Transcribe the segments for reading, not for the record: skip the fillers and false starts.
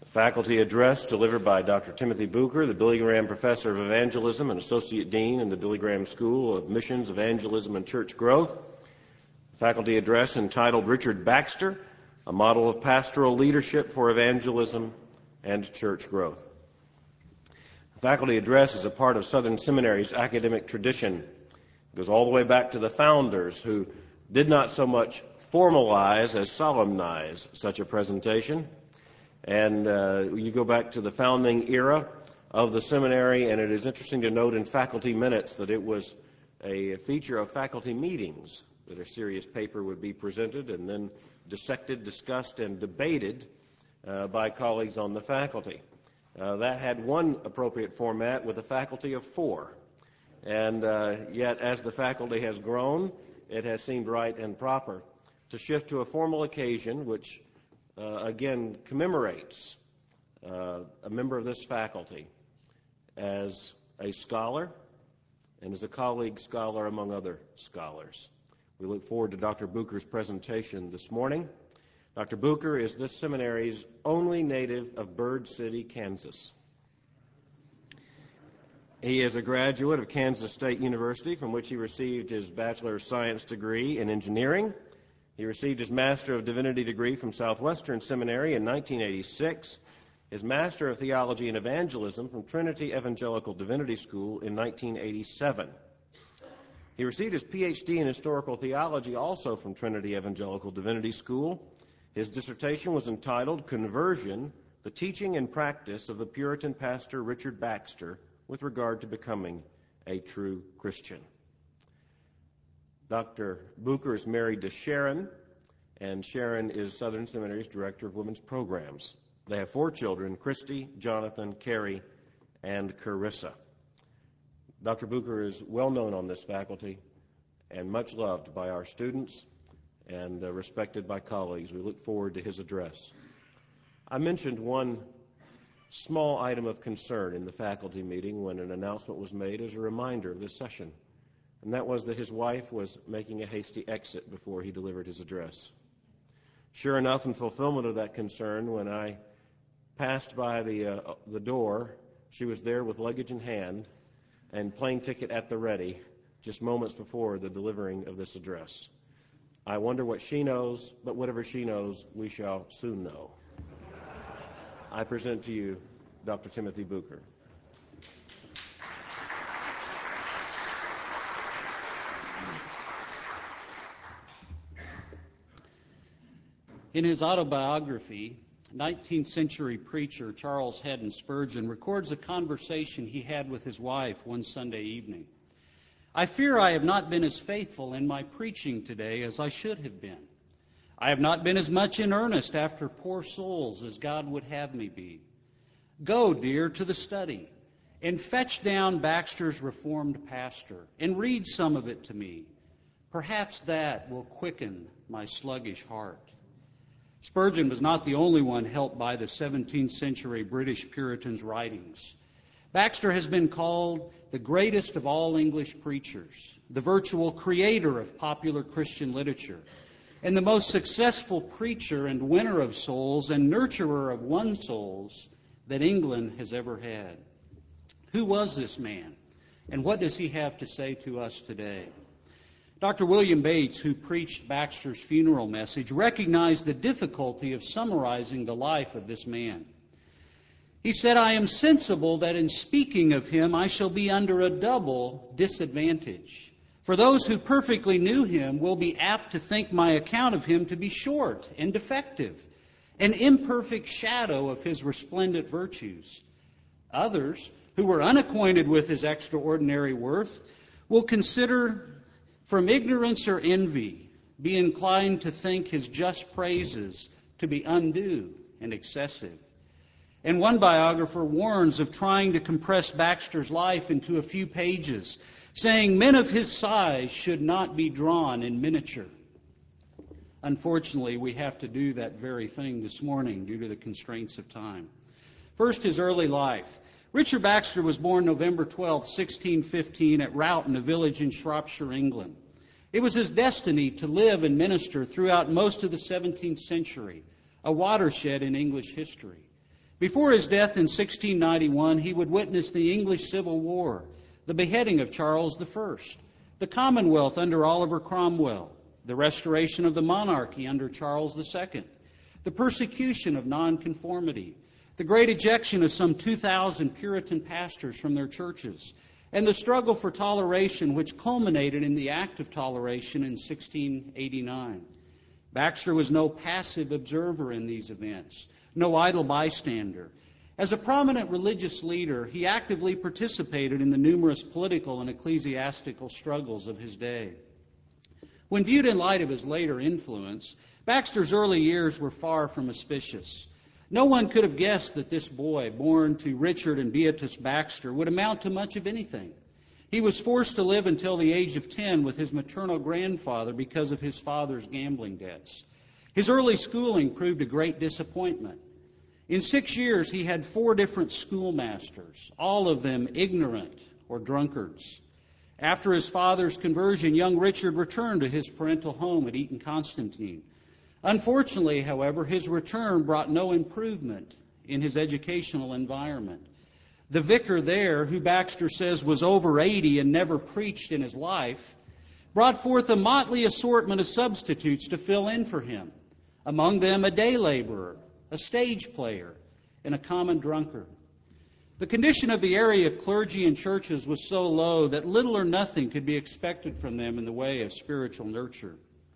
Faculty address delivered by Dr. Timothy Bucher, the Billy Graham Professor of Evangelism and Associate Dean in the Billy Graham School of Missions, Evangelism, and Church Growth. Faculty address entitled Richard Baxter, a Model of Pastoral Leadership for Evangelism and Church Growth. The faculty address is a part of Southern Seminary's academic tradition. It goes all the way back to the founders, who did not so much formalize as solemnize such a presentation. And you go back to the founding era of the seminary, and it is interesting to note in faculty minutes that it was a feature of faculty meetings that a serious paper would be presented and then dissected, discussed, and debated by colleagues on the faculty. That had one appropriate format with a faculty of 4. And yet, as the faculty has grown, it has seemed right and proper to shift to a formal occasion which again commemorates a member of this faculty as a scholar and as a colleague scholar among other scholars. We look forward to Dr. Bucher's presentation this morning. Dr. Bucher is this seminary's only native of Bird City, Kansas. He is a graduate of Kansas State University, from which he received his Bachelor of Science degree in engineering. He received his Master of Divinity degree from Southwestern Seminary in 1986, his Master of Theology and Evangelism from Trinity Evangelical Divinity School in 1987. He received his Ph.D. in Historical Theology also from Trinity Evangelical Divinity School. His dissertation was entitled Conversion, the Teaching and Practice of the Puritan Pastor Richard Baxter with regard to becoming a true Christian. Dr. Bucher is married to Sharon, and Sharon is Southern Seminary's Director of Women's Programs. They have 4 children, Christy, Jonathan, Carrie, and Carissa. Dr. Bucher is well known on this faculty and much loved by our students and respected by colleagues. We look forward to his address. I mentioned one small item of concern in the faculty meeting when an announcement was made as a reminder of this session, and that was that his wife was making a hasty exit before he delivered his address. Sure enough, in fulfillment of that concern, when I passed by the door, she was there with luggage in hand and plane ticket at the ready, just moments before the delivering of this address. I wonder what she knows, but whatever she knows, we shall soon know. I present to you Dr. Timothy Bucher. In his autobiography, 19th century preacher Charles Haddon Spurgeon records a conversation he had with his wife one Sunday evening. I fear I have not been as faithful in my preaching today as I should have been. I have not been as much in earnest after poor souls as God would have me be. Go, dear, to the study and fetch down Baxter's Reformed Pastor and read some of it to me. Perhaps that will quicken my sluggish heart. Spurgeon was not the only one helped by the 17th century British Puritans' writings. Baxter has been called the greatest of all English preachers, the virtual creator of popular Christian literature, and the most successful preacher and winner of souls and nurturer of won souls that England has ever had. Who was this man, and what does he have to say to us today? Dr. William Bates, who preached Baxter's funeral message, recognized the difficulty of summarizing the life of this man. He said, I am sensible that in speaking of him I shall be under a double disadvantage. For those who perfectly knew him will be apt to think my account of him to be short and defective, an imperfect shadow of his resplendent virtues. Others, who were unacquainted with his extraordinary worth, will consider from ignorance or envy, be inclined to think his just praises to be undue and excessive. And one biographer warns of trying to compress Baxter's life into a few pages, saying men of his size should not be drawn in miniature. Unfortunately, we have to do that very thing this morning due to the constraints of time. First, his early life. Richard Baxter was born November 12, 1615 at Roughton, a village in Shropshire, England. It was his destiny to live and minister throughout most of the 17th century, a watershed in English history. Before his death in 1691, he would witness the English Civil War, the beheading of Charles I, the Commonwealth under Oliver Cromwell, the restoration of the monarchy under Charles II, the persecution of nonconformity, the great ejection of some 2,000 Puritan pastors from their churches, and the struggle for toleration which culminated in the Act of Toleration in 1689. Baxter was no passive observer in these events, no idle bystander. As a prominent religious leader, he actively participated in the numerous political and ecclesiastical struggles of his day. When viewed in light of his later influence, Baxter's early years were far from auspicious. No one could have guessed that this boy, born to Richard and Beatrice Baxter, would amount to much of anything. He was forced to live until the age of 10 with his maternal grandfather because of his father's gambling debts. His early schooling proved a great disappointment. In 6 years, he had 4 different schoolmasters, all of them ignorant or drunkards. After his father's conversion, young Richard returned to his parental home at Eton Constantine. Unfortunately, however, his return brought no improvement in his educational environment. The vicar there, who Baxter says was over 80 and never preached in his life, brought forth a motley assortment of substitutes to fill in for him, among them a day laborer, a stage player, and a common drunkard. The condition of the area clergy and churches was so low that little or nothing could be expected from them in the way of spiritual nurture.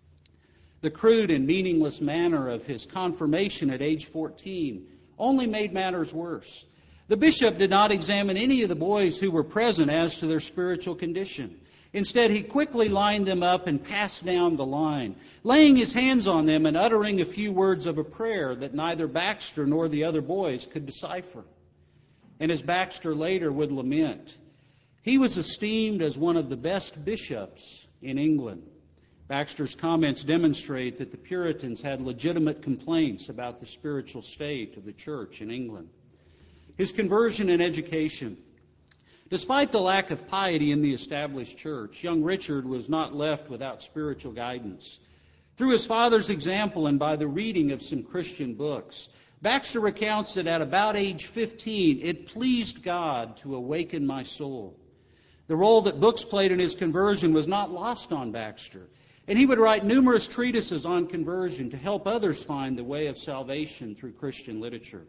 The crude and meaningless manner of his confirmation at age 14 only made matters worse. The bishop did not examine any of the boys who were present as to their spiritual condition. Instead, he quickly lined them up and passed down the line, laying his hands on them and uttering a few words of a prayer that neither Baxter nor the other boys could decipher. And as Baxter later would lament, he was esteemed as one of the best bishops in England. Baxter's comments demonstrate that the Puritans had legitimate complaints about the spiritual state of the church in England. His conversion and education. Despite the lack of piety in the established church, young Richard was not left without spiritual guidance. Through his father's example and by the reading of some Christian books, Baxter recounts that at about age 15, it pleased God to awaken my soul. The role that books played in his conversion was not lost on Baxter, and he would write numerous treatises on conversion to help others find the way of salvation through Christian literature.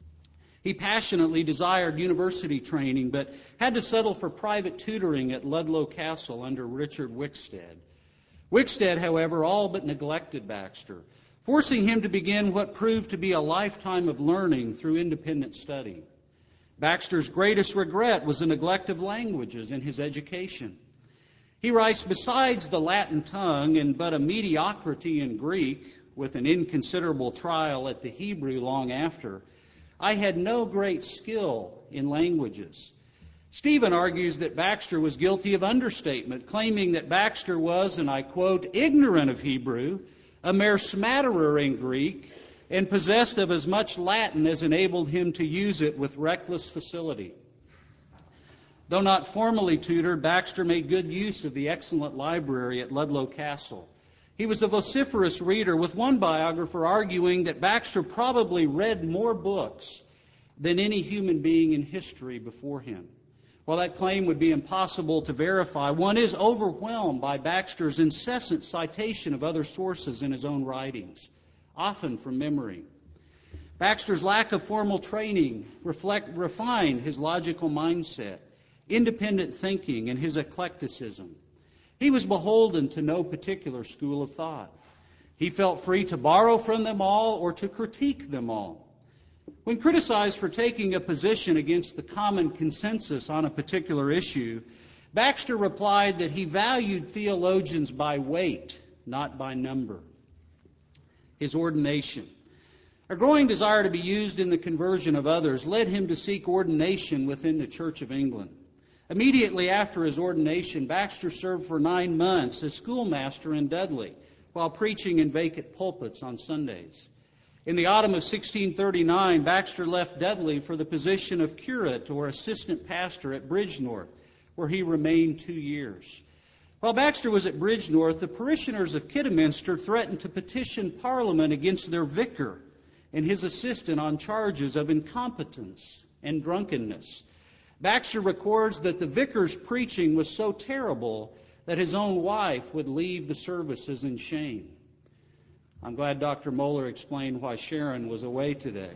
He passionately desired university training, but had to settle for private tutoring at Ludlow Castle under Richard Wickstead. Wickstead, however, all but neglected Baxter, forcing him to begin what proved to be a lifetime of learning through independent study. Baxter's greatest regret was the neglect of languages in his education. He writes, besides the Latin tongue and but a mediocrity in Greek, with an inconsiderable trial at the Hebrew long after, I had no great skill in languages. Stephen argues that Baxter was guilty of understatement, claiming that Baxter was, and I quote, ignorant of Hebrew, a mere smatterer in Greek, and possessed of as much Latin as enabled him to use it with reckless facility. Though not formally tutored, Baxter made good use of the excellent library at Ludlow Castle. He was a vociferous reader, with one biographer arguing that Baxter probably read more books than any human being in history before him. While that claim would be impossible to verify, one is overwhelmed by Baxter's incessant citation of other sources in his own writings, often from memory. Baxter's lack of formal training refined his logical mindset, independent thinking, and his eclecticism. He was beholden to no particular school of thought. He felt free to borrow from them all or to critique them all. When criticized for taking a position against the common consensus on a particular issue, Baxter replied that he valued theologians by weight, not by number. His ordination. A growing desire to be used in the conversion of others led him to seek ordination within the Church of England. Immediately after his ordination, Baxter served for 9 months as schoolmaster in Dudley while preaching in vacant pulpits on Sundays. In the autumn of 1639, Baxter left Dudley for the position of curate or assistant pastor at Bridgenorth, where he remained 2 years. While Baxter was at Bridgenorth, the parishioners of Kidderminster threatened to petition Parliament against their vicar and his assistant on charges of incompetence and drunkenness. Baxter records that the vicar's preaching was so terrible that his own wife would leave the services in shame. I'm glad Dr. Moeller explained why Sharon was away today.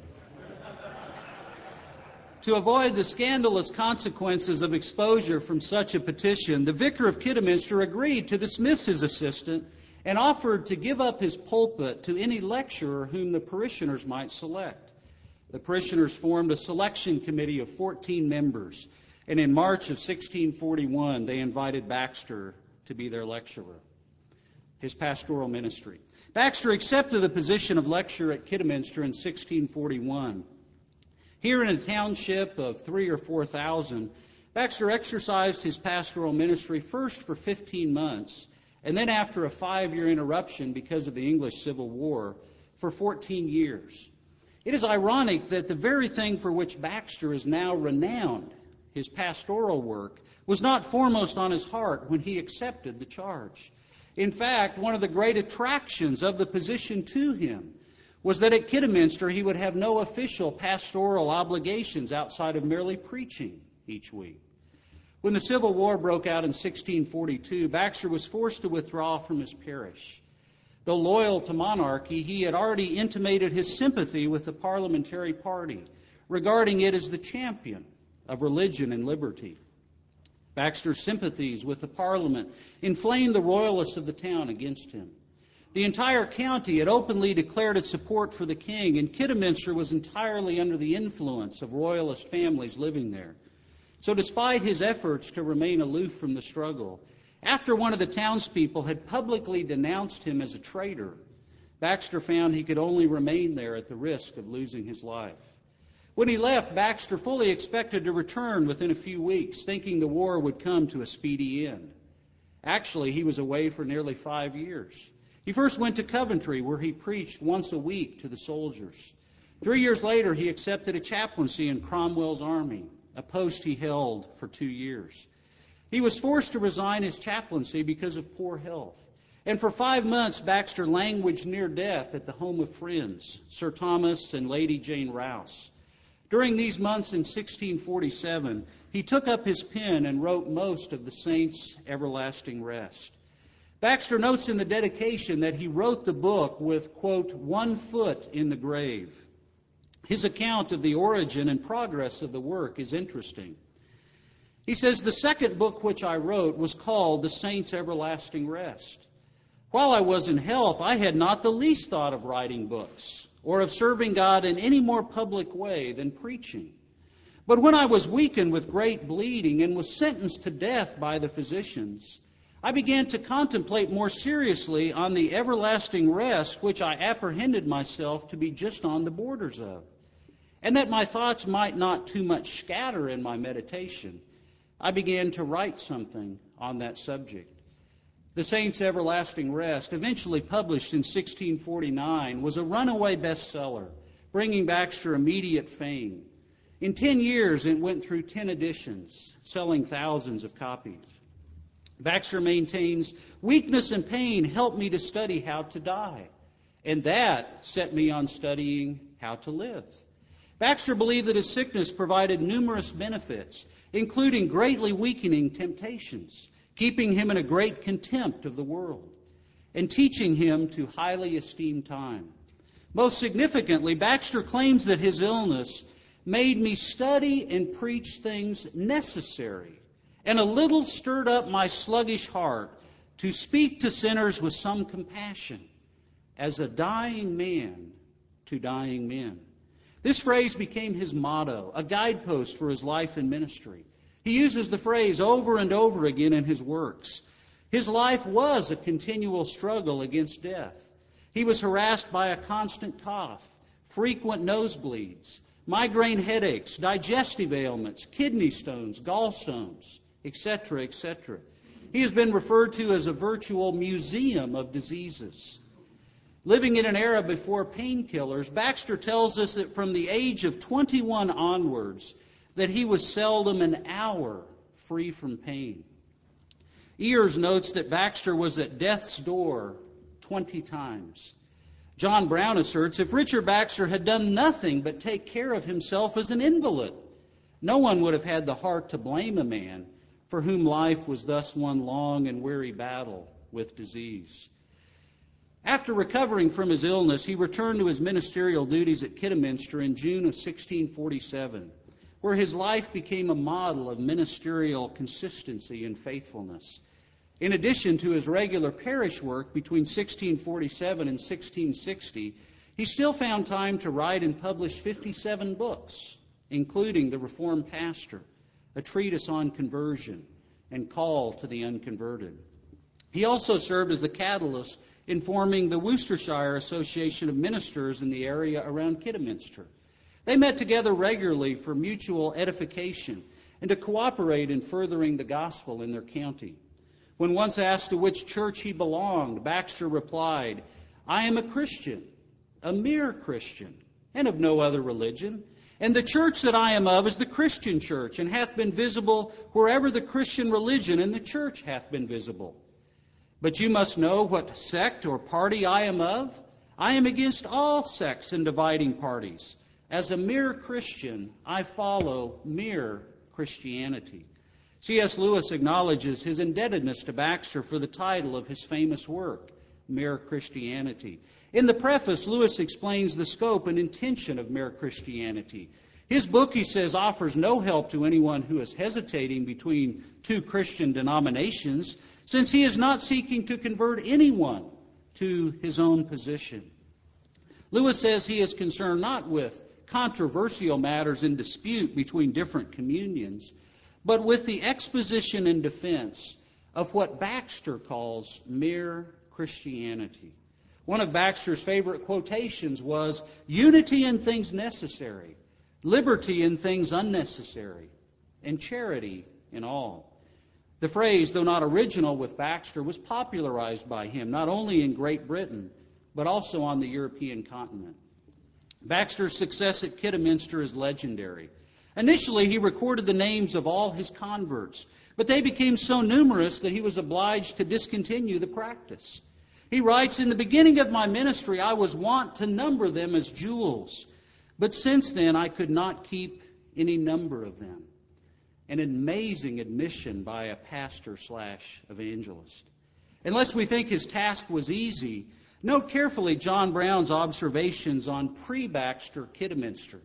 To avoid the scandalous consequences of exposure from such a petition, the vicar of Kidderminster agreed to dismiss his assistant and offered to give up his pulpit to any lecturer whom the parishioners might select. The parishioners formed a selection committee of 14 members, and in March of 1641, they invited Baxter to be their lecturer. His pastoral ministry. Baxter accepted the position of lecturer at Kidderminster in 1641. Here in a township of 3,000 or 4,000, Baxter exercised his pastoral ministry first for 15 months, and then after a 5-year interruption because of the English Civil War, for 14 years. It is ironic that the very thing for which Baxter is now renowned, his pastoral work, was not foremost on his heart when he accepted the charge. In fact, one of the great attractions of the position to him was that at Kidderminster he would have no official pastoral obligations outside of merely preaching each week. When the Civil War broke out in 1642, Baxter was forced to withdraw from his parish. Though loyal to monarchy, he had already intimated his sympathy with the parliamentary party, regarding it as the champion of religion and liberty. Baxter's sympathies with the Parliament inflamed the royalists of the town against him. The entire county had openly declared its support for the king, and Kidderminster was entirely under the influence of royalist families living there. So despite his efforts to remain aloof from the struggle, after one of the townspeople had publicly denounced him as a traitor, Baxter found he could only remain there at the risk of losing his life. When he left, Baxter fully expected to return within a few weeks, thinking the war would come to a speedy end. Actually, he was away for nearly 5 years. He first went to Coventry, where he preached once a week to the soldiers. 3 years later, he accepted a chaplaincy in Cromwell's army, a post he held for 2 years. He was forced to resign his chaplaincy because of poor health. And for 5 months, Baxter languished near death at the home of friends, Sir Thomas and Lady Jane Rouse. During these months in 1647, he took up his pen and wrote most of the saints' everlasting rest. Baxter notes in the dedication that he wrote the book with, quote, 1 foot in the grave. His account of the origin and progress of the work is interesting. He says, the second book which I wrote was called The Saints' Everlasting Rest. While I was in health, I had not the least thought of writing books or of serving God in any more public way than preaching. But when I was weakened with great bleeding and was sentenced to death by the physicians, I began to contemplate more seriously on the everlasting rest which I apprehended myself to be just on the borders of, and that my thoughts might not too much scatter in my meditation. I began to write something on that subject. The Saints' Everlasting Rest, eventually published in 1649, was a runaway bestseller, bringing Baxter immediate fame. In 10 years, it went through 10 editions, selling thousands of copies. Baxter maintains, weakness and pain helped me to study how to die, and that set me on studying how to live. Baxter believed that his sickness provided numerous benefits, including greatly weakening temptations, keeping him in a great contempt of the world, and teaching him to highly esteem time. Most significantly, Baxter claims that his illness made me study and preach things necessary, and a little stirred up my sluggish heart to speak to sinners with some compassion, as a dying man to dying men. This phrase became his motto, a guidepost for his life and ministry. He uses the phrase over and over again in his works. His life was a continual struggle against death. He was harassed by a constant cough, frequent nosebleeds, migraine headaches, digestive ailments, kidney stones, gallstones, etc., etc. He has been referred to as a virtual museum of diseases. Living in an era before painkillers, Baxter tells us that from the age of 21 onwards, that he was seldom an hour free from pain. Ears notes that Baxter was at death's door 20 times. John Brown asserts, if Richard Baxter had done nothing but take care of himself as an invalid, no one would have had the heart to blame a man for whom life was thus one long and weary battle with disease. After recovering from his illness, he returned to his ministerial duties at Kidderminster in June of 1647, where his life became a model of ministerial consistency and faithfulness. In addition to his regular parish work between 1647 and 1660, he still found time to write and publish 57 books, including The Reformed Pastor, a treatise on conversion, and Call to the Unconverted. He also served as the catalyst in forming the Worcestershire Association of Ministers in the area around Kidderminster. They met together regularly for mutual edification and to cooperate in furthering the gospel in their county. When once asked to which church he belonged, Baxter replied, I am a Christian, a mere Christian, and of no other religion. And the church that I am of is the Christian church, and hath been visible wherever the Christian religion and the church hath been visible. But you must know what sect or party I am of. I am against all sects and dividing parties. As a mere Christian, I follow mere Christianity. C.S. Lewis acknowledges his indebtedness to Baxter for the title of his famous work, Mere Christianity. In the preface, Lewis explains the scope and intention of Mere Christianity. His book, he says, offers no help to anyone who is hesitating between two Christian denominations, since he is not seeking to convert anyone to his own position. Lewis says he is concerned not with controversial matters in dispute between different communions, but with the exposition and defense of what Baxter calls mere Christianity. One of Baxter's favorite quotations was, unity in things necessary, liberty in things unnecessary, and charity in all. The phrase, though not original with Baxter, was popularized by him not only in Great Britain, but also on the European continent. Baxter's success at Kidderminster is legendary. Initially, he recorded the names of all his converts, but they became so numerous that he was obliged to discontinue the practice. He writes, in the beginning of my ministry, I was wont to number them as jewels, but since then I could not keep any number of them. An amazing admission by a pastor/evangelist. Unless we think his task was easy, note carefully John Brown's observations on pre-Baxter Kidderminster.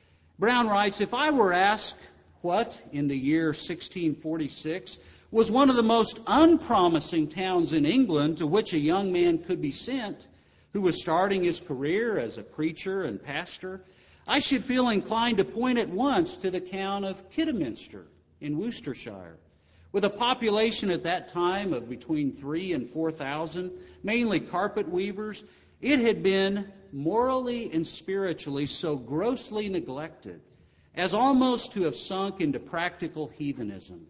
Brown writes, if I were asked what, in the year 1646, was one of the most unpromising towns in England to which a young man could be sent, who was starting his career as a preacher and pastor, I should feel inclined to point at once to the town of Kidderminster in Worcestershire. With a population at that time of between 3,000 and 4,000, mainly carpet weavers, it had been morally and spiritually so grossly neglected as almost to have sunk into practical heathenism.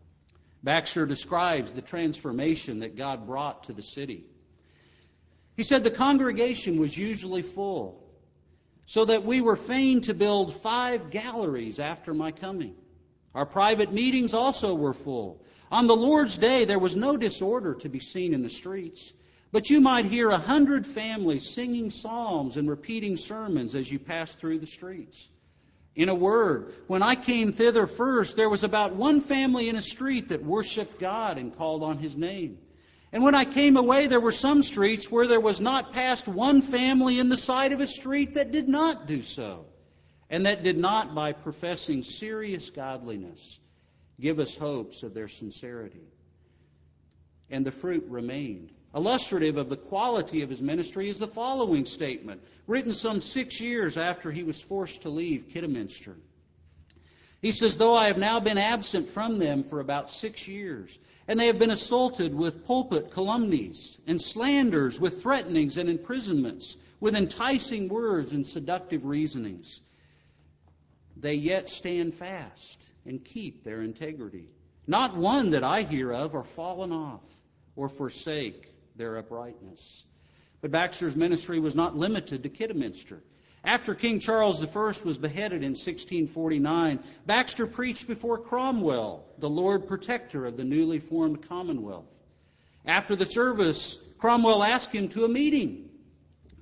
Baxter describes the transformation that God brought to the city. He said the congregation was usually full, so that we were fain to build 5 galleries after my coming. Our private meetings also were full. On the Lord's Day there was no disorder to be seen in the streets, but you might hear 100 families singing psalms and repeating sermons as you passed through the streets. In a word, when I came thither first, there was about 1 family in a street that worshipped God and called on His name. And when I came away, there were some streets where there was not passed 1 family in the side of a street that did not do so, and that did not, by professing serious godliness, give us hopes of their sincerity. And the fruit remained. Illustrative of the quality of his ministry is the following statement, written some 6 years after he was forced to leave Kidderminster. He says, though I have now been absent from them for about 6 years, and they have been assaulted with pulpit calumnies and slanders, with threatenings and imprisonments, with enticing words and seductive reasonings, they yet stand fast and keep their integrity. Not one that I hear of are fallen off or forsake their uprightness. But Baxter's ministry was not limited to Kidderminster. After King Charles I was beheaded in 1649, Baxter preached before Cromwell, the Lord Protector of the newly formed Commonwealth. After the service, Cromwell asked him to a meeting.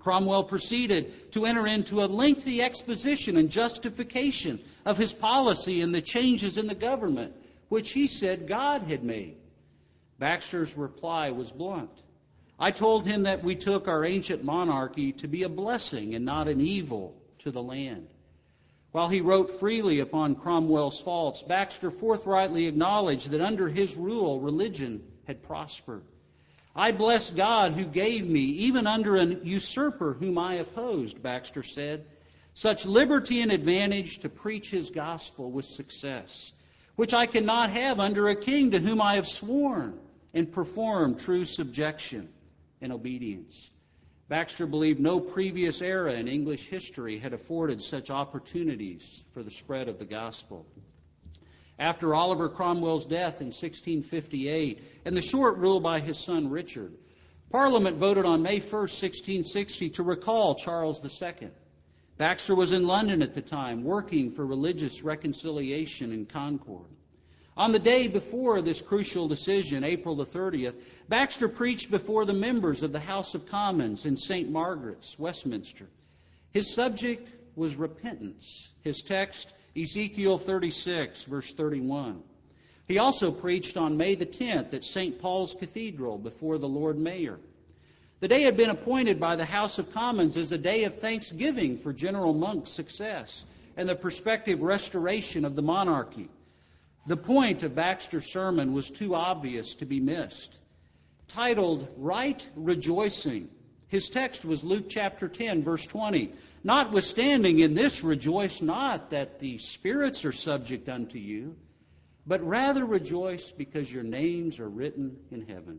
Cromwell proceeded to enter into a lengthy exposition and justification of his policy and the changes in the government, which he said God had made. Baxter's reply was blunt. I told him that we took our ancient monarchy to be a blessing and not an evil to the land. While he wrote freely upon Cromwell's faults, Baxter forthrightly acknowledged that under his rule, religion had prospered. I bless God who gave me, even under an usurper whom I opposed, Baxter said, such liberty and advantage to preach his gospel with success, which I cannot have under a king to whom I have sworn and performed true subjection and obedience. Baxter believed no previous era in English history had afforded such opportunities for the spread of the gospel. After Oliver Cromwell's death in 1658 and the short rule by his son Richard, Parliament voted on May 1, 1660 to recall Charles II. Baxter was in London at the time, working for religious reconciliation and concord. On the day before this crucial decision, April the 30th, Baxter preached before the members of the House of Commons in St. Margaret's, Westminster. His subject was repentance. His text, Ezekiel 36, verse 31. He also preached on May the 10th at St. Paul's Cathedral before the Lord Mayor. The day had been appointed by the House of Commons as a day of thanksgiving for General Monk's success and the prospective restoration of the monarchy. The point of Baxter's sermon was too obvious to be missed. Titled, Right Rejoicing, his text was Luke chapter 10, verse 20. Notwithstanding in this rejoice not that the spirits are subject unto you, but rather rejoice because your names are written in heaven.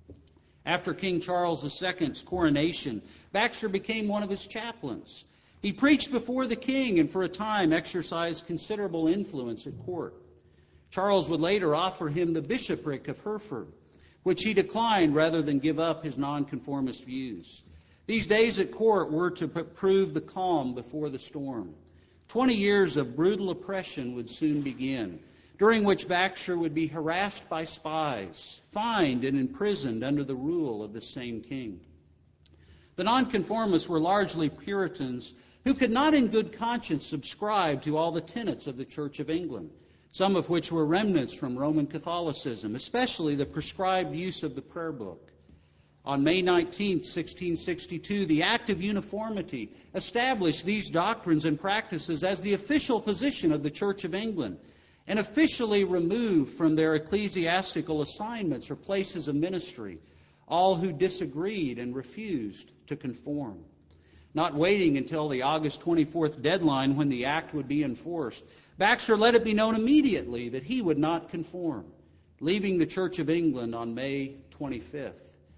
After King Charles II's coronation, Baxter became one of his chaplains. He preached before the king and for a time exercised considerable influence at court. Charles would later offer him the bishopric of Hereford, which he declined rather than give up his nonconformist views. These days at court were to prove the calm before the storm. 20 years of brutal oppression would soon begin, during which Baxter would be harassed by spies, fined and imprisoned under the rule of the same king. The nonconformists were largely Puritans who could not in good conscience subscribe to all the tenets of the Church of England, some of which were remnants from Roman Catholicism, especially the prescribed use of the prayer book. On May 19, 1662, the Act of Uniformity established these doctrines and practices as the official position of the Church of England and officially removed from their ecclesiastical assignments or places of ministry all who disagreed and refused to conform. Not waiting until the August 24th deadline when the act would be enforced, Baxter let it be known immediately that he would not conform, leaving the Church of England on May 25th.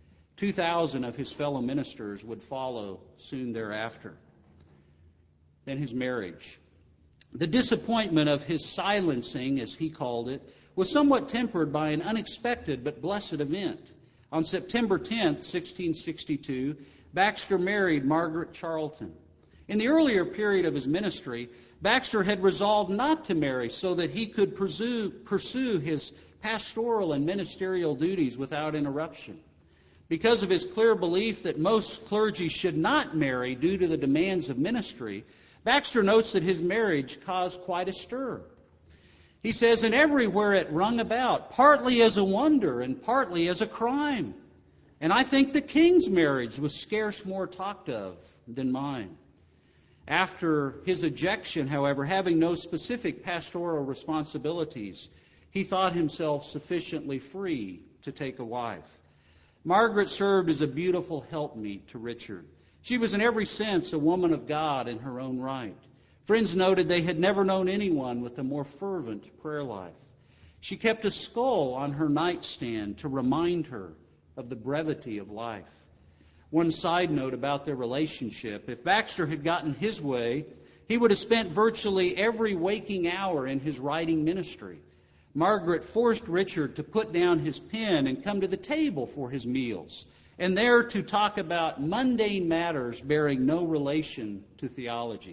2,000 of his fellow ministers would follow soon thereafter. Then his marriage. The disappointment of his silencing, as he called it, was somewhat tempered by an unexpected but blessed event. On September 10th, 1662, Baxter married Margaret Charlton. In the earlier period of his ministry, Baxter had resolved not to marry so that he could pursue his pastoral and ministerial duties without interruption. Because of his clear belief that most clergy should not marry due to the demands of ministry, Baxter notes that his marriage caused quite a stir. He says, and everywhere it rung about, partly as a wonder and partly as a crime. And I think the king's marriage was scarce more talked of than mine. After his ejection, however, having no specific pastoral responsibilities, he thought himself sufficiently free to take a wife. Margaret served as a beautiful helpmeet to Richard. She was in every sense a woman of God in her own right. Friends noted they had never known anyone with a more fervent prayer life. She kept a skull on her nightstand to remind her of the brevity of life. One side note about their relationship: if Baxter had gotten his way, he would have spent virtually every waking hour in his writing ministry. Margaret forced Richard to put down his pen and come to the table for his meals, and there to talk about mundane matters bearing no relation to theology.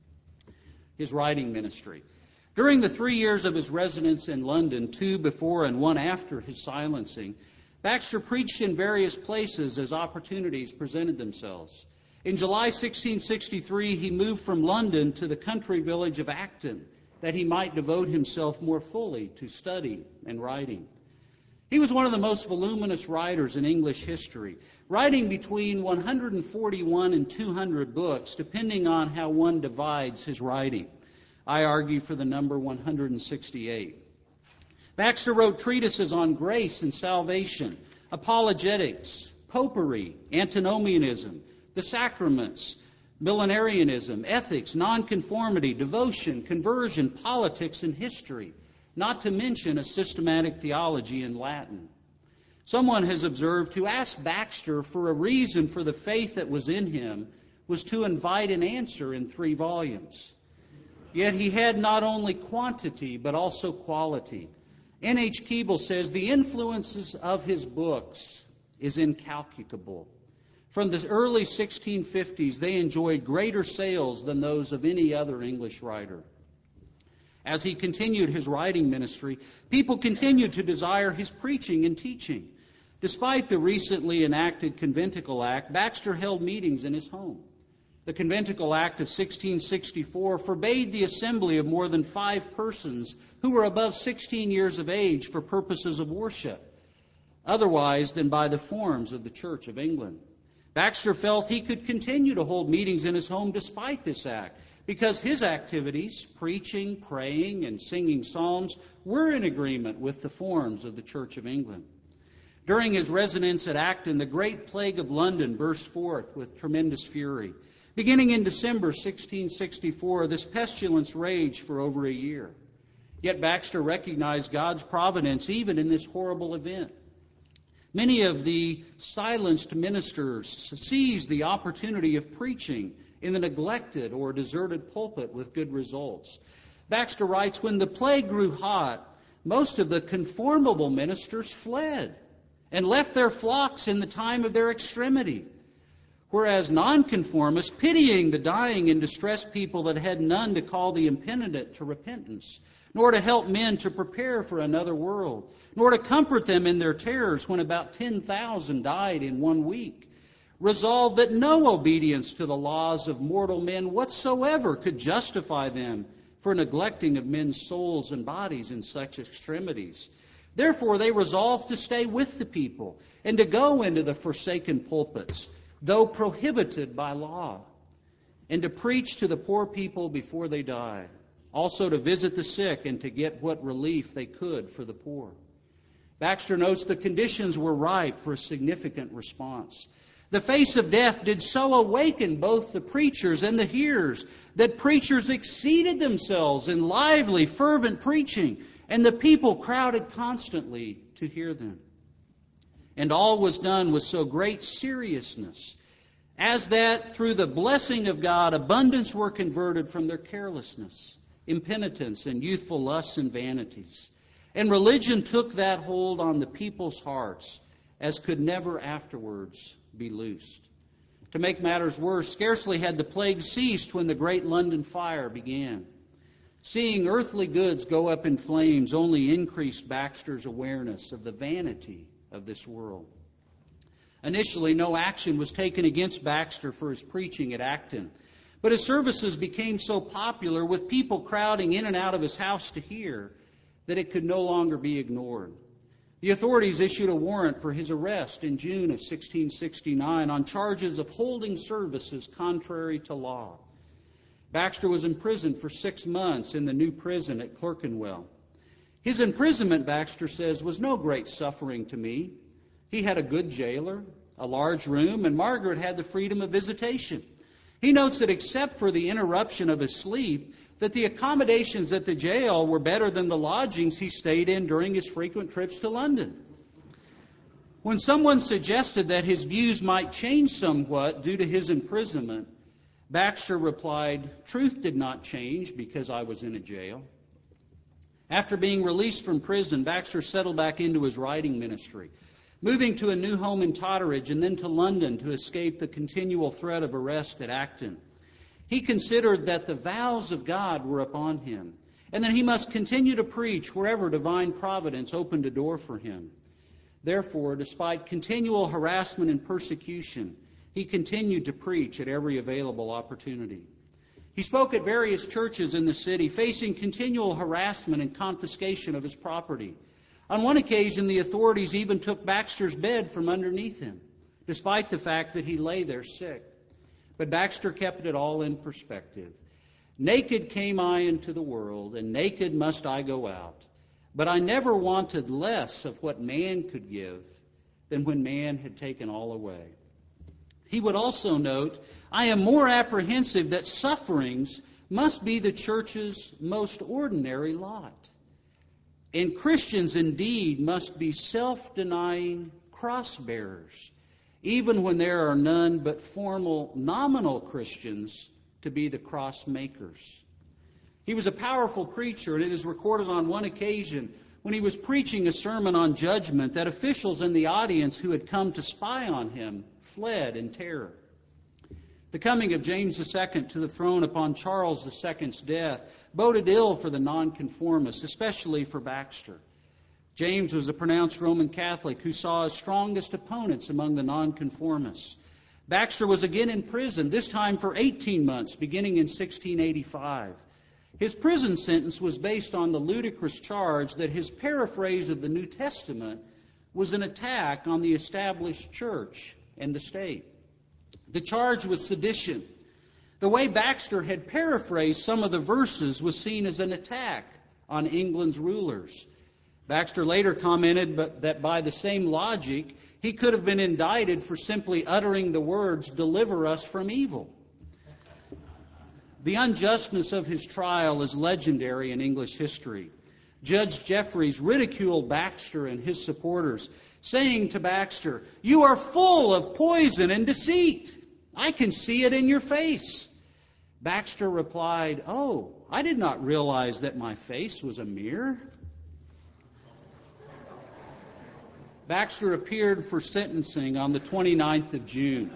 His writing ministry. During the 3 years of his residence in London, 2 before and 1 after his silencing, Baxter preached in various places as opportunities presented themselves. In July 1663, he moved from London to the country village of Acton, that he might devote himself more fully to study and writing. He was one of the most voluminous writers in English history, writing between 141 and 200 books, depending on how one divides his writing. I argue for the number 168. Baxter wrote treatises on grace and salvation, apologetics, popery, antinomianism, the sacraments, millenarianism, ethics, nonconformity, devotion, conversion, politics, and history, not to mention a systematic theology in Latin. Someone has observed to ask Baxter for a reason for the faith that was in him was to invite an answer in 3 volumes. Yet he had not only quantity but also quality. N.H. Keble says the influences of his books is incalculable. From the early 1650s, they enjoyed greater sales than those of any other English writer. As he continued his writing ministry, people continued to desire his preaching and teaching. Despite the recently enacted Conventicle Act, Baxter held meetings in his home. The Conventicle Act of 1664 forbade the assembly of more than 5 persons who were above 16 years of age for purposes of worship, otherwise than by the forms of the Church of England. Baxter felt he could continue to hold meetings in his home despite this act, because his activities, preaching, praying, and singing psalms, were in agreement with the forms of the Church of England. During his residence at Acton, the Great Plague of London burst forth with tremendous fury. Beginning in December 1664, this pestilence raged for over a year. Yet Baxter recognized God's providence even in this horrible event. Many of the silenced ministers seized the opportunity of preaching in the neglected or deserted pulpit with good results. Baxter writes, when the plague grew hot, most of the conformable ministers fled and left their flocks in the time of their extremity, whereas nonconformists, pitying the dying and distressed people that had none to call the impenitent to repentance, nor to help men to prepare for another world, nor to comfort them in their terrors when about 10,000 died in 1 week, resolved that no obedience to the laws of mortal men whatsoever could justify them for neglecting of men's souls and bodies in such extremities. Therefore they resolved to stay with the people and to go into the forsaken pulpits, though prohibited by law, and to preach to the poor people before they died, also to visit the sick and to get what relief they could for the poor. Baxter notes the conditions were ripe for a significant response. The face of death did so awaken both the preachers and the hearers that preachers exceeded themselves in lively, fervent preaching, and the people crowded constantly to hear them. And all was done with so great seriousness, as that through the blessing of God, abundance were converted from their carelessness, impenitence, and youthful lusts and vanities. And religion took that hold on the people's hearts as could never afterwards be loosed. To make matters worse, scarcely had the plague ceased when the great London fire began. Seeing earthly goods go up in flames only increased Baxter's awareness of the vanity of this world. Initially, no action was taken against Baxter for his preaching at Acton, but his services became so popular, with people crowding in and out of his house to hear, that it could no longer be ignored. The authorities issued a warrant for his arrest in June of 1669 on charges of holding services contrary to law. Baxter was imprisoned for 6 months in the new prison at Clerkenwell. His imprisonment, Baxter says, was no great suffering to me. He had a good jailer, a large room, and Margaret had the freedom of visitation. He notes that except for the interruption of his sleep, that the accommodations at the jail were better than the lodgings he stayed in during his frequent trips to London. When someone suggested that his views might change somewhat due to his imprisonment, Baxter replied, "Truth did not change because I was in a jail." After being released from prison, Baxter settled back into his writing ministry, moving to a new home in Totteridge and then to London to escape the continual threat of arrest at Acton. He considered that the vows of God were upon him, and that he must continue to preach wherever divine providence opened a door for him. Therefore, despite continual harassment and persecution, he continued to preach at every available opportunity. He spoke at various churches in the city, facing continual harassment and confiscation of his property. On one occasion, the authorities even took Baxter's bed from underneath him, despite the fact that he lay there sick. But Baxter kept it all in perspective. Naked came I into the world, and naked must I go out. But I never wanted less of what man could give than when man had taken all away. He would also note, I am more apprehensive that sufferings must be the church's most ordinary lot. And Christians indeed must be self-denying cross-bearers, even when there are none but formal, nominal Christians to be the cross makers. He was a powerful preacher, and it is recorded on one occasion when he was preaching a sermon on judgment that officials in the audience who had come to spy on him fled in terror. The coming of James II to the throne upon Charles II's death boded ill for the nonconformists, especially for Baxter. James was a pronounced Roman Catholic who saw his strongest opponents among the nonconformists. Baxter was again in prison, this time for 18 months, beginning in 1685. His prison sentence was based on the ludicrous charge that his paraphrase of the New Testament was an attack on the established church and the state. The charge was sedition. The way Baxter had paraphrased some of the verses was seen as an attack on England's rulers. Baxter later commented that by the same logic, he could have been indicted for simply uttering the words, "Deliver us from evil." The unjustness of his trial is legendary in English history. Judge Jeffreys ridiculed Baxter and his supporters, saying to Baxter, "You are full of poison and deceit. I can see it in your face." Baxter replied, "Oh, I did not realize that my face was a mirror." Baxter appeared for sentencing on the 29th of June.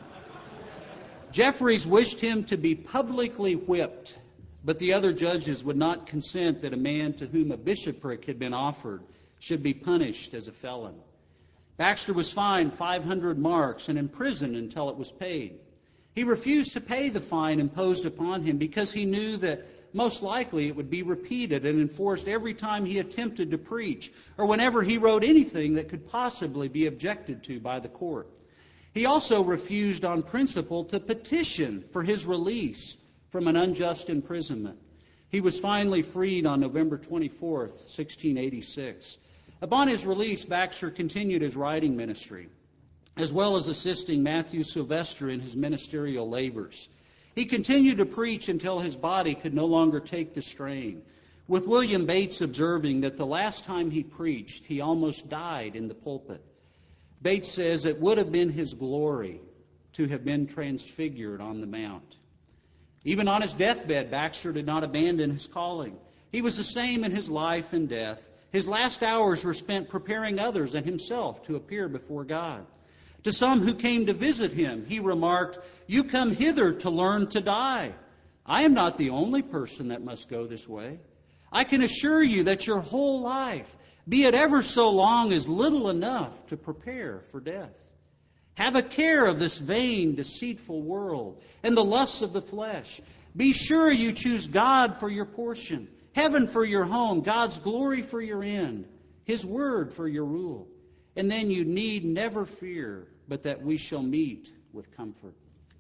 Jeffreys wished him to be publicly whipped, but the other judges would not consent that a man to whom a bishopric had been offered should be punished as a felon. Baxter was fined 500 marks and imprisoned until it was paid. He refused to pay the fine imposed upon him because he knew that most likely it would be repeated and enforced every time he attempted to preach or whenever he wrote anything that could possibly be objected to by the court. He also refused on principle to petition for his release from an unjust imprisonment. He was finally freed on November 24th, 1686. Upon his release, Baxter continued his writing ministry, as well as assisting Matthew Sylvester in his ministerial labors. He continued to preach until his body could no longer take the strain, with William Bates observing that the last time he preached, he almost died in the pulpit. Bates says it would have been his glory to have been transfigured on the mount. Even on his deathbed, Baxter did not abandon his calling. He was the same in his life and death. His last hours were spent preparing others and himself to appear before God. To some who came to visit him, he remarked, "You come hither to learn to die. I am not the only person that must go this way. I can assure you that your whole life, be it ever so long, is little enough to prepare for death. Have a care of this vain, deceitful world and the lusts of the flesh. Be sure you choose God for your portion, heaven for your home, God's glory for your end, His word for your rule. And then you need never fear, but that we shall meet with comfort."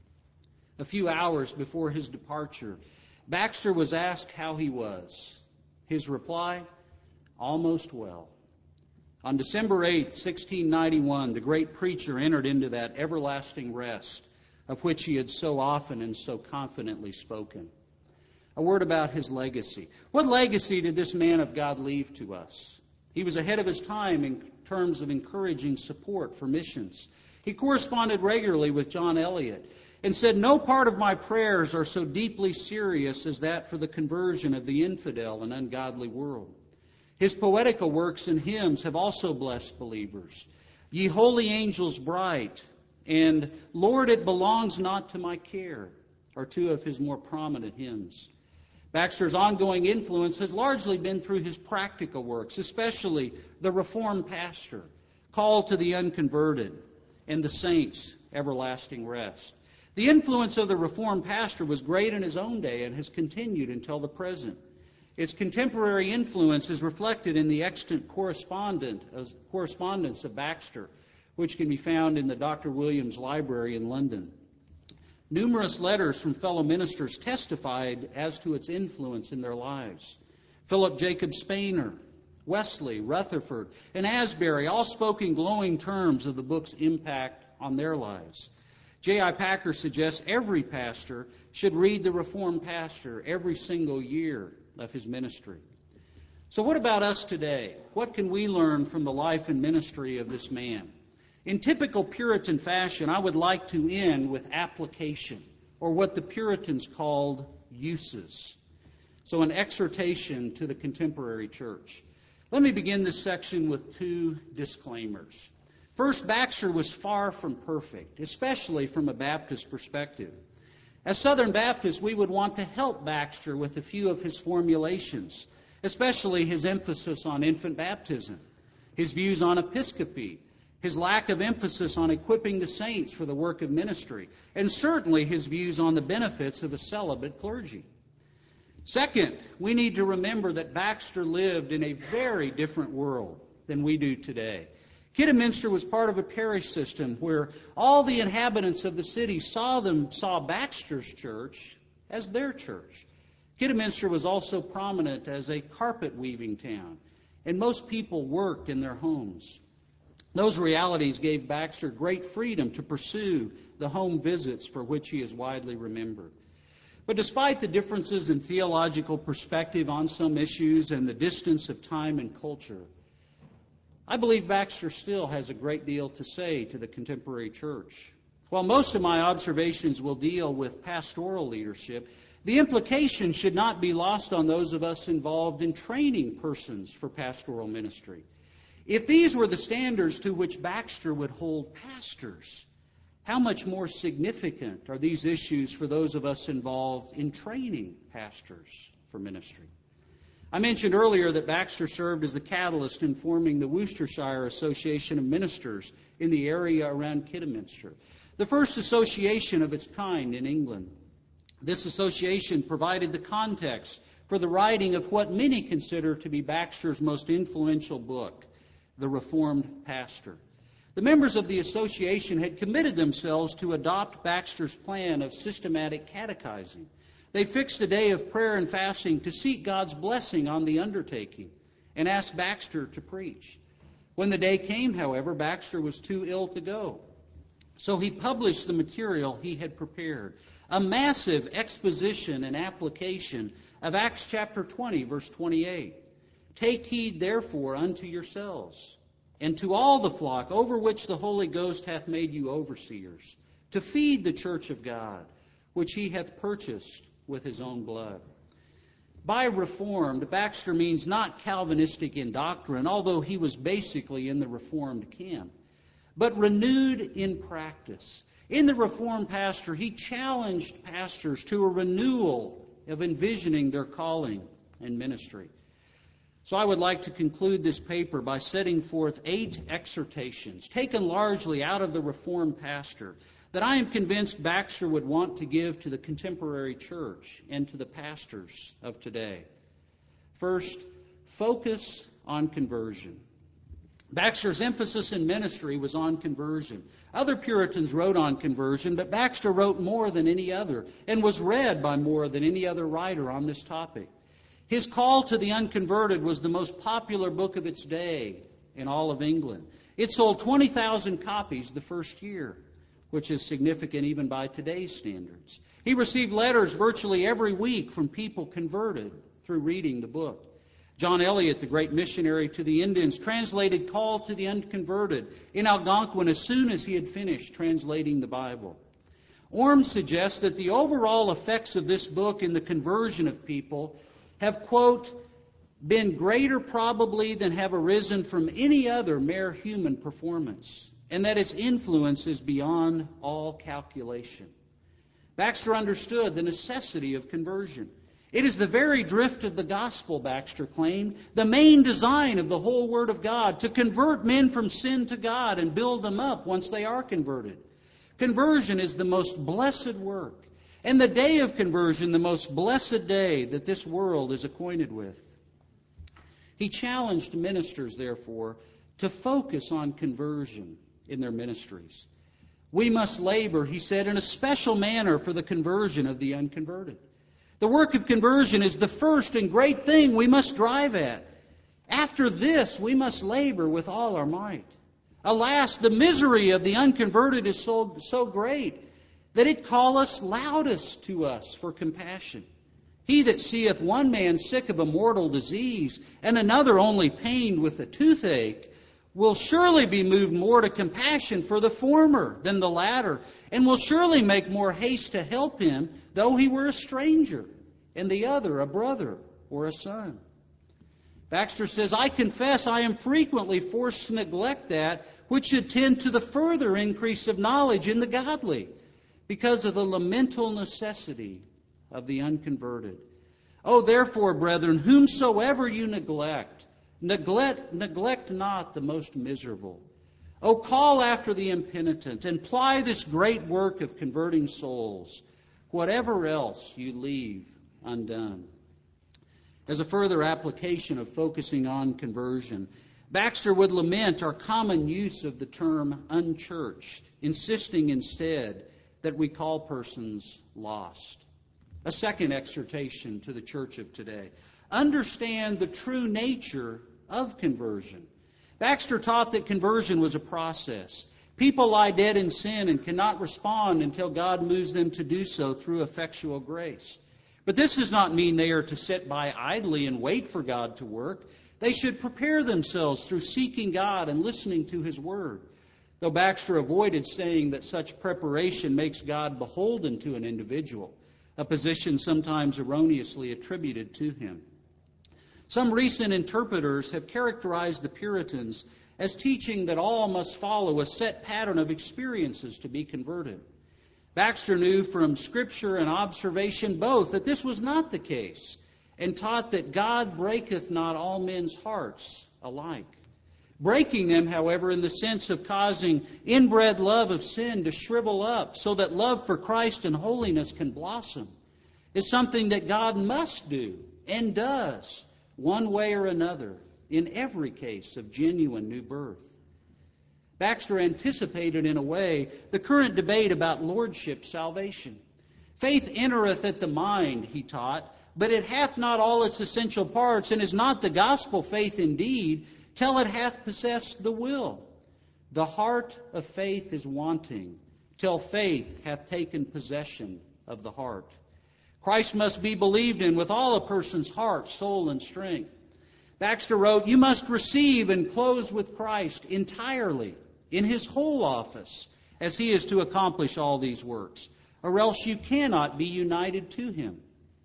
A few hours before his departure, Baxter was asked how he was. His reply, "Almost well." On December 8, 1691, the great preacher entered into that everlasting rest of which he had so often and so confidently spoken. A word about his legacy. What legacy did this man of God leave to us? He was ahead of his time in terms of encouraging support for missions. He corresponded regularly with John Eliot and said, "No part of my prayers are so deeply serious as that for the conversion of the infidel and ungodly world." His poetical works and hymns have also blessed believers. "Ye holy angels bright," and "Lord, it belongs not to my care," are two of his more prominent hymns. Baxter's ongoing influence has largely been through his practical works, especially The Reformed Pastor, Call to the Unconverted, and The Saints everlasting rest. The influence of the Reformed pastor was great in his own day and has continued until the present. Its contemporary influence is reflected in the extant correspondence of Baxter, which can be found in the Dr. Williams Library in London. Numerous letters from fellow ministers testified as to its influence in their lives. Philip Jacob Spener, Wesley, Rutherford, and Asbury all spoke in glowing terms of the book's impact on their lives. J.I. Packer suggests every pastor should read the Reformed Pastor every single year of his ministry. So what about us today? What can we learn from the life and ministry of this man? In typical Puritan fashion, I would like to end with application, or what the Puritans called uses. So an exhortation to the contemporary church. Let me begin this section with two disclaimers. First, Baxter was far from perfect, especially from a Baptist perspective. As Southern Baptists, we would want to help Baxter with a few of his formulations, especially his emphasis on infant baptism, his views on episcopacy, his lack of emphasis on equipping the saints for the work of ministry, and certainly his views on the benefits of a celibate clergy. Second, we need to remember that Baxter lived in a very different world than we do today. Kidderminster was part of a parish system where all the inhabitants of the city saw Baxter's church as their church. Kidderminster was also prominent as a carpet weaving town, and most people worked in their homes. Those realities gave Baxter great freedom to pursue the home visits for which he is widely remembered. But despite the differences in theological perspective on some issues and the distance of time and culture, I believe Baxter still has a great deal to say to the contemporary church. While most of my observations will deal with pastoral leadership, the implication should not be lost on those of us involved in training persons for pastoral ministry. If these were the standards to which Baxter would hold pastors, how much more significant are these issues for those of us involved in training pastors for ministry? I mentioned earlier that Baxter served as the catalyst in forming the Worcestershire Association of Ministers in the area around Kidderminster, the first association of its kind in England. This association provided the context for the writing of what many consider to be Baxter's most influential book, The Reformed Pastor. The members of the association had committed themselves to adopt Baxter's plan of systematic catechizing. They fixed a day of prayer and fasting to seek God's blessing on the undertaking and asked Baxter to preach. When the day came, however, Baxter was too ill to go. So he published the material he had prepared, a massive exposition and application of Acts chapter 20, verse 28. Take heed, therefore, unto yourselves, and to all the flock over which the Holy Ghost hath made you overseers, to feed the church of God, which he hath purchased with his own blood. By Reformed, Baxter means not Calvinistic in doctrine, although he was basically in the Reformed camp, but renewed in practice. In the Reformed Pastor, he challenged pastors to a renewal of envisioning their calling and ministry. So I would like to conclude this paper by setting forth 8 exhortations, taken largely out of the Reformed Pastor, that I am convinced Baxter would want to give to the contemporary church and to the pastors of today. First, focus on conversion. Baxter's emphasis in ministry was on conversion. Other Puritans wrote on conversion, but Baxter wrote more than any other and was read by more than any other writer on this topic. His Call to the Unconverted was the most popular book of its day in all of England. It sold 20,000 copies the first year, which is significant even by today's standards. He received letters virtually every week from people converted through reading the book. John Eliot, the great missionary to the Indians, translated Call to the Unconverted in Algonquin as soon as he had finished translating the Bible. Orme suggests that the overall effects of this book in the conversion of people have, quote, been greater probably than have arisen from any other mere human performance, and that its influence is beyond all calculation. Baxter understood the necessity of conversion. It is the very drift of the gospel, Baxter claimed, the main design of the whole Word of God, to convert men from sin to God and build them up once they are converted. Conversion is the most blessed work, and the day of conversion the most blessed day that this world is acquainted with. He challenged ministers, therefore, to focus on conversion in their ministries. We must labor, he said, in a special manner for the conversion of the unconverted. The work of conversion is the first and great thing we must drive at. After this, we must labor with all our might. Alas, the misery of the unconverted is so great that it calleth loudest to us for compassion. He that seeth one man sick of a mortal disease, and another only pained with a toothache, will surely be moved more to compassion for the former than the latter, and will surely make more haste to help him, though he were a stranger, and the other a brother or a son. Baxter says, I confess I am frequently forced to neglect that which should tend to the further increase of knowledge in the godly, because of the lamentable necessity of the unconverted. Oh, therefore, brethren, whomsoever you neglect not the most miserable. Oh, call after the impenitent, and ply this great work of converting souls, whatever else you leave undone. As a further application of focusing on conversion, Baxter would lament our common use of the term unchurched, insisting instead that we call persons lost. A second exhortation to the church of today. Understand the true nature of conversion. Baxter taught that conversion was a process. People lie dead in sin and cannot respond until God moves them to do so through effectual grace. But this does not mean they are to sit by idly and wait for God to work. They should prepare themselves through seeking God and listening to His Word. Though Baxter avoided saying that such preparation makes God beholden to an individual, a position sometimes erroneously attributed to him. Some recent interpreters have characterized the Puritans as teaching that all must follow a set pattern of experiences to be converted. Baxter knew from Scripture and observation both that this was not the case, and taught that God breaketh not all men's hearts alike. Breaking them, however, in the sense of causing inbred love of sin to shrivel up so that love for Christ and holiness can blossom, is something that God must do and does one way or another in every case of genuine new birth. Baxter anticipated in a way the current debate about lordship salvation. Faith entereth at the mind, he taught, but it hath not all its essential parts, and is not the gospel faith indeed, till it hath possessed the will. The heart of faith is wanting, till faith hath taken possession of the heart. Christ must be believed in with all a person's heart, soul, and strength. Baxter wrote, you must receive and close with Christ entirely in His whole office, as He is to accomplish all these works, or else you cannot be united to Him.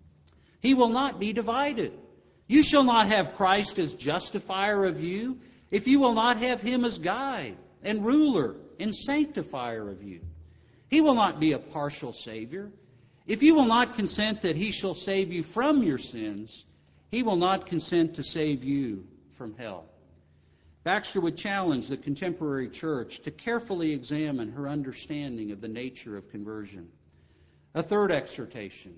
He will not be divided. You shall not have Christ as justifier of you if you will not have Him as guide and ruler and sanctifier of you. He will not be a partial Savior. If you will not consent that He shall save you from your sins, He will not consent to save you from hell. Baxter would challenge the contemporary church to carefully examine her understanding of the nature of conversion. A third exhortation,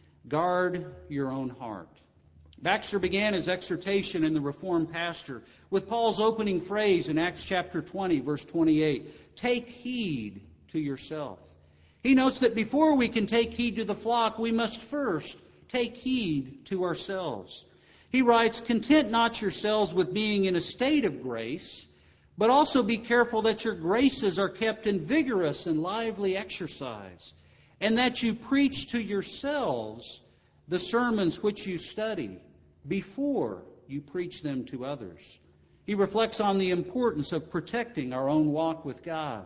guard your own heart. Baxter began his exhortation in the Reformed Pastor with Paul's opening phrase in Acts chapter 20, verse 28, take heed to yourself. He notes that before we can take heed to the flock, we must first take heed to ourselves. He writes, content not yourselves with being in a state of grace, but also be careful that your graces are kept in vigorous and lively exercise, and that you preach to yourselves the sermons which you study before you preach them to others. He reflects on the importance of protecting our own walk with God.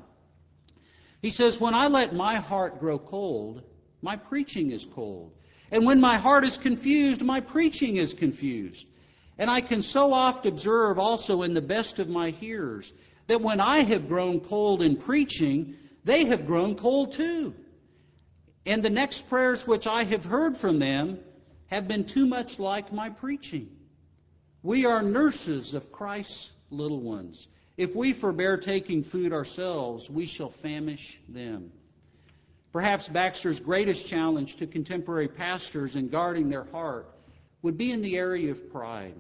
He says, when I let my heart grow cold, my preaching is cold. And when my heart is confused, my preaching is confused. And I can so oft observe also in the best of my hearers that when I have grown cold in preaching, they have grown cold too. And the next prayers which I have heard from them have been too much like my preaching. We are nurses of Christ's little ones, If we forbear taking food ourselves, we shall famish them. Perhaps Baxter's greatest challenge to contemporary pastors in guarding their heart would be in the area of pride.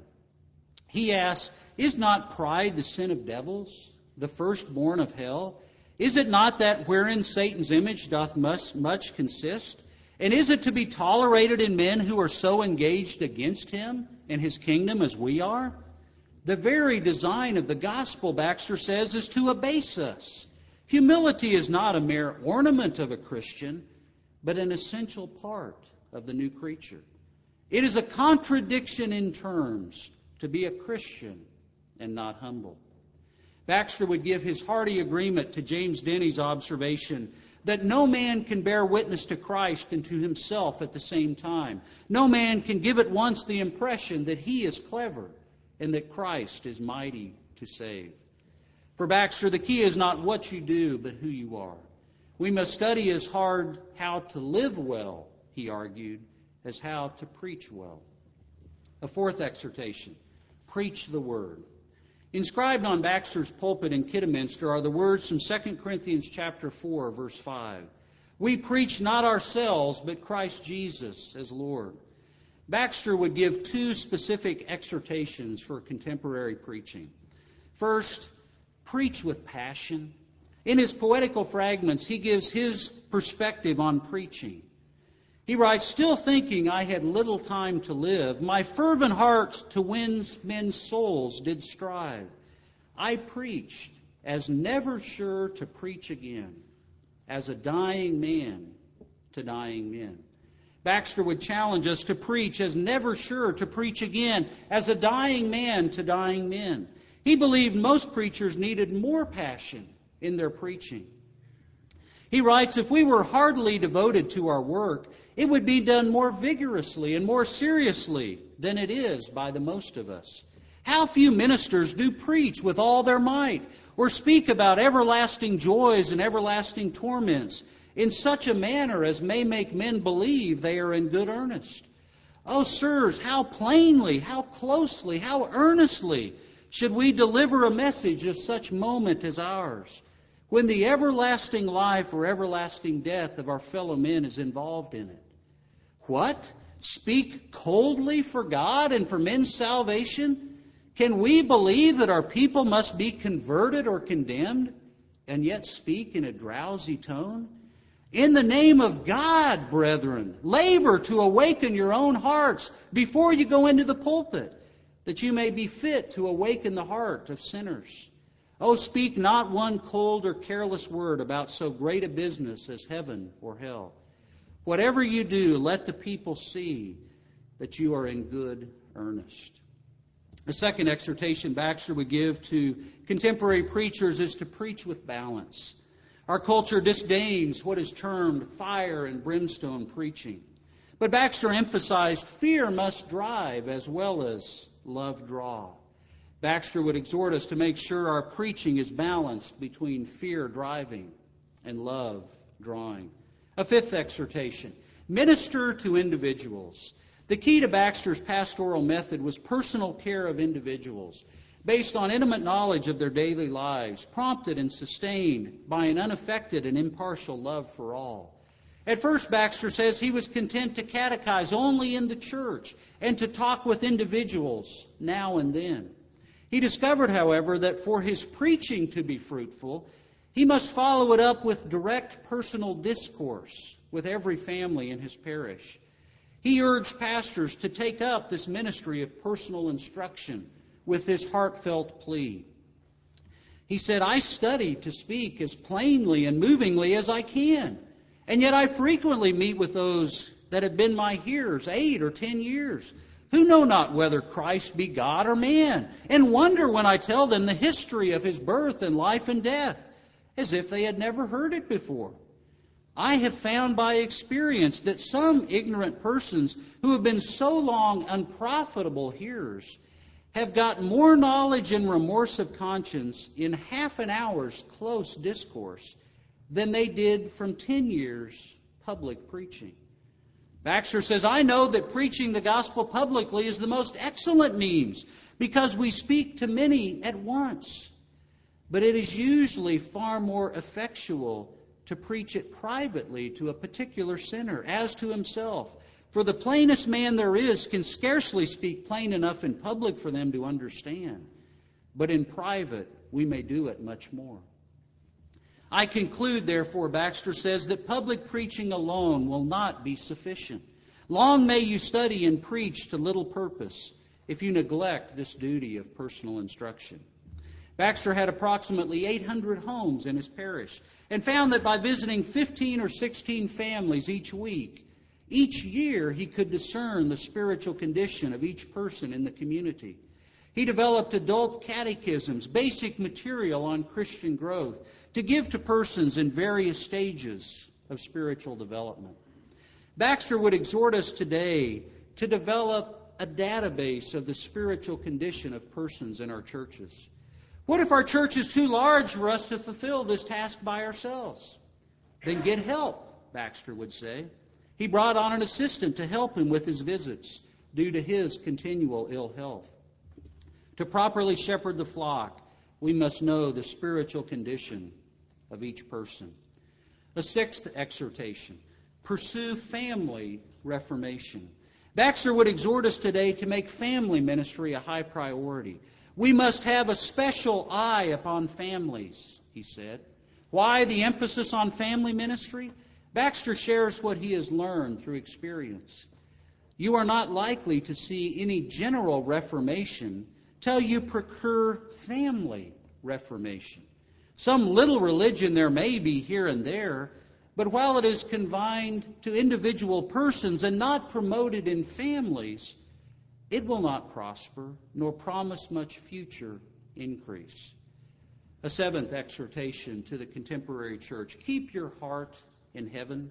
He asks, is not pride the sin of devils, the firstborn of hell? Is it not that wherein Satan's image doth much consist? And is it to be tolerated in men who are so engaged against him and his kingdom as we are? The very design of the gospel, Baxter says, is to abase us. Humility is not a mere ornament of a Christian, but an essential part of the new creature. It is a contradiction in terms to be a Christian and not humble. Baxter would give his hearty agreement to James Denny's observation that no man can bear witness to Christ and to himself at the same time. No man can give at once the impression that he is clever and that Christ is mighty to save. For Baxter, the key is not what you do, but who you are. We must study as hard how to live well, he argued, as how to preach well. A fourth exhortation, preach the word. Inscribed on Baxter's pulpit in Kidderminster are the words from 2 Corinthians chapter 4, verse 5. We preach not ourselves, but Christ Jesus as Lord. Baxter would give two specific exhortations for contemporary preaching. First, preach with passion. In his poetical fragments, he gives his perspective on preaching. He writes, still thinking I had little time to live, my fervent heart to win men's souls did strive. I preached as never sure to preach again, as a dying man to dying men. Baxter would challenge us to preach as never sure to preach again, as a dying man to dying men. He believed most preachers needed more passion in their preaching. He writes, if we were heartily devoted to our work, it would be done more vigorously and more seriously than it is by the most of us. How few ministers do preach with all their might, or speak about everlasting joys and everlasting torments in such a manner as may make men believe they are in good earnest. Oh, sirs, how plainly, how closely, how earnestly should we deliver a message of such moment as ours, when the everlasting life or everlasting death of our fellow men is involved in it? What? Speak coldly for God and for men's salvation? Can we believe that our people must be converted or condemned, and yet speak in a drowsy tone? In the name of God, brethren, labor to awaken your own hearts before you go into the pulpit, that you may be fit to awaken the heart of sinners. Oh, speak not one cold or careless word about so great a business as heaven or hell. Whatever you do, let the people see that you are in good earnest. The second exhortation Baxter would give to contemporary preachers is to preach with balance. Our culture disdains what is termed fire and brimstone preaching. But Baxter emphasized fear must drive as well as love draw. Baxter would exhort us to make sure our preaching is balanced between fear driving and love drawing. A fifth exhortation, minister to individuals. The key to Baxter's pastoral method was personal care of individuals, based on intimate knowledge of their daily lives, prompted and sustained by an unaffected and impartial love for all. At first, Baxter says he was content to catechize only in the church and to talk with individuals now and then. He discovered, however, that for his preaching to be fruitful, he must follow it up with direct personal discourse with every family in his parish. He urged pastors to take up this ministry of personal instruction with this heartfelt plea. He said, I study to speak as plainly and movingly as I can, and yet I frequently meet with those that have been my hearers 8 or 10 years, who know not whether Christ be God or man, and wonder when I tell them the history of his birth and life and death, as if they had never heard it before. I have found by experience that some ignorant persons who have been so long unprofitable hearers have got more knowledge and remorse of conscience in half an hour's close discourse than they did from 10 years public preaching. Baxter says, I know that preaching the gospel publicly is the most excellent means because we speak to many at once. But it is usually far more effectual to preach it privately to a particular sinner, as to himself. For the plainest man there is can scarcely speak plain enough in public for them to understand. But in private, we may do it much more. I conclude, therefore, Baxter says, that public preaching alone will not be sufficient. Long may you study and preach to little purpose if you neglect this duty of personal instruction. Baxter had approximately 800 homes in his parish and found that by visiting 15 or 16 families each week, each year he could discern the spiritual condition of each person in the community. He developed adult catechisms, basic material on Christian growth, to give to persons in various stages of spiritual development. Baxter would exhort us today to develop a database of the spiritual condition of persons in our churches. What if our church is too large for us to fulfill this task by ourselves? Then get help, Baxter would say. He brought on an assistant to help him with his visits due to his continual ill health. To properly shepherd the flock, we must know the spiritual condition of each person. A sixth exhortation: pursue family reformation. Baxter would exhort us today to make family ministry a high priority. We must have a special eye upon families, he said. Why the emphasis on family ministry? Baxter shares what he has learned through experience. You are not likely to see any general reformation till you procure family reformation. Some little religion there may be here and there, but while it is confined to individual persons and not promoted in families, it will not prosper nor promise much future increase. A seventh exhortation to the contemporary church: keep your heart in heaven.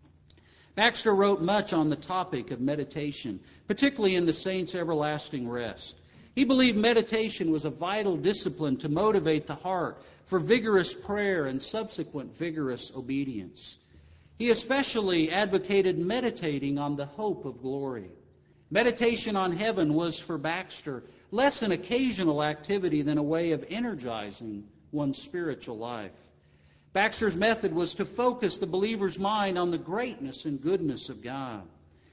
Baxter wrote much on the topic of meditation, particularly in the saints' everlasting rest. He believed meditation was a vital discipline to motivate the heart for vigorous prayer and subsequent vigorous obedience. He especially advocated meditating on the hope of glory. Meditation on heaven was for Baxter less an occasional activity than a way of energizing one's spiritual life. Baxter's method was to focus the believer's mind on the greatness and goodness of God.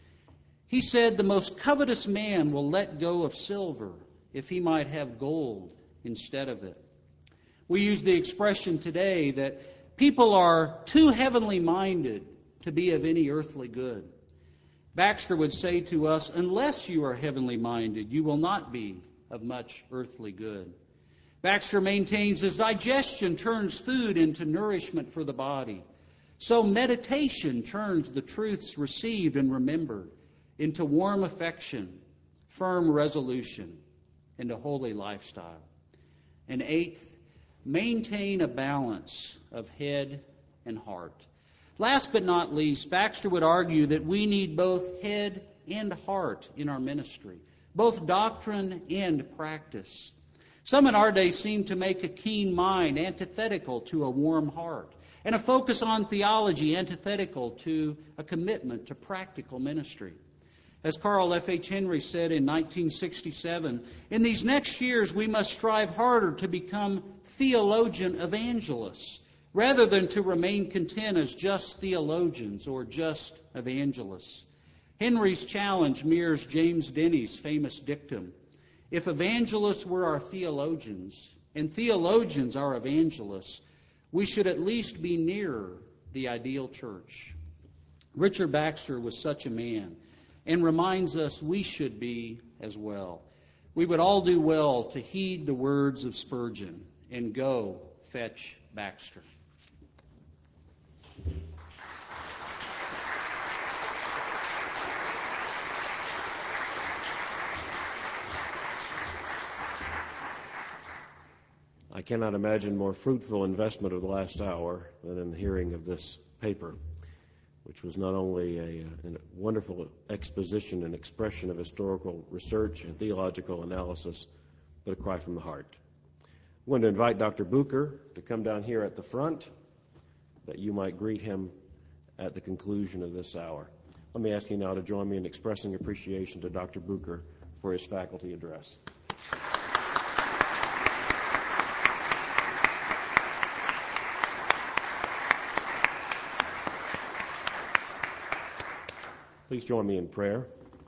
He said, the most covetous man will let go of silver if he might have gold instead of it. We use the expression today that people are too heavenly minded to be of any earthly good. Baxter would say to us, unless you are heavenly minded, you will not be of much earthly good. Baxter maintains as digestion turns food into nourishment for the body, so meditation turns the truths received and remembered into warm affection, firm resolution, and a holy lifestyle. And eighth, maintain a balance of head and heart. Last but not least, Baxter would argue that we need both head and heart in our ministry, both doctrine and practice. Some in our day seem to make a keen mind antithetical to a warm heart, and a focus on theology antithetical to a commitment to practical ministry. As Carl F.H. Henry said in 1967, in these next years we must strive harder to become theologian evangelists, rather than to remain content as just theologians or just evangelists. Henry's challenge mirrors James Denny's famous dictum: if evangelists were our theologians, and theologians our evangelists, we should at least be nearer the ideal church. Richard Baxter was such a man, and reminds us we should be as well. We would all do well to heed the words of Spurgeon and go fetch Baxter. I cannot imagine more fruitful investment of the last hour than in the hearing of this paper, which was not only a wonderful exposition and expression of historical research and theological analysis, but a cry from the heart. I'm going to invite Dr. Bucher to come down here at the front, that you might greet him at the conclusion of this hour. Let me ask you now to join me in expressing appreciation to Dr. Bucher for his faculty address. Please join me in prayer.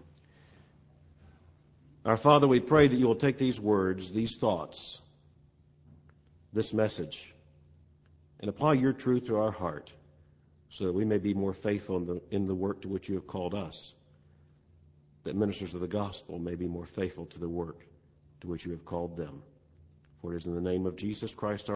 Our Father, we pray that you will take these words, these thoughts, this message, and apply your truth to our heart so that we may be more faithful in the work to which you have called us, that ministers of the gospel may be more faithful to the work to which you have called them. For it is in the name of Jesus Christ our